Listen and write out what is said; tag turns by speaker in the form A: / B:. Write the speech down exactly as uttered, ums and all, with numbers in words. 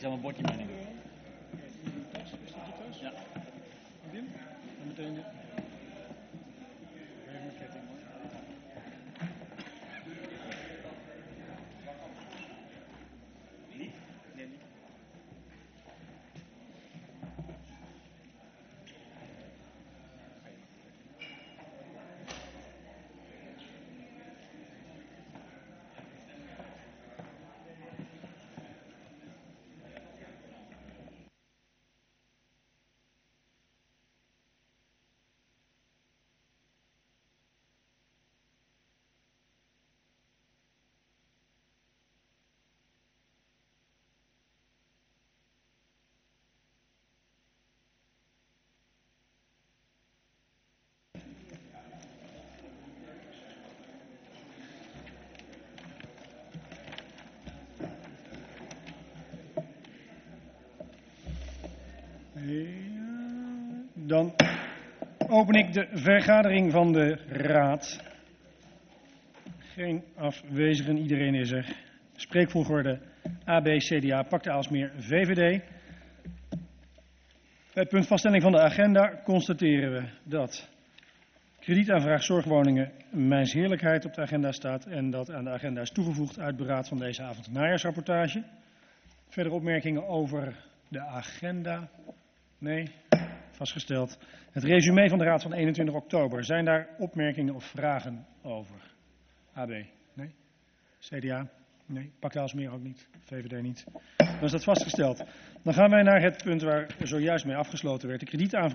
A: aan mijn bordje meenemen. Ja. Meteen. Niet? Nee, niet.
B: Dan open ik de vergadering van de Raad. Geen afwezigen, iedereen is er. Spreekvolgorde A B C D A, Pacta Aalsmeer, V V D. Bij het punt vaststelling van de agenda constateren we dat kredietaanvraag zorgwoningen Mijns Heerlijkheid op de agenda staat en dat aan de agenda is toegevoegd uit beraad van deze avond najaarsrapportage. Verder opmerkingen over de agenda? Nee, vastgesteld. Het resume van de Raad van eenentwintig oktober. Zijn daar opmerkingen of vragen over? A B? Nee? C D A? Nee. Pacta Aalsmeer ook niet. V V D niet. Dan is dat vastgesteld. Dan gaan wij naar het punt waar zojuist mee afgesloten werd. De kredietaanvraag.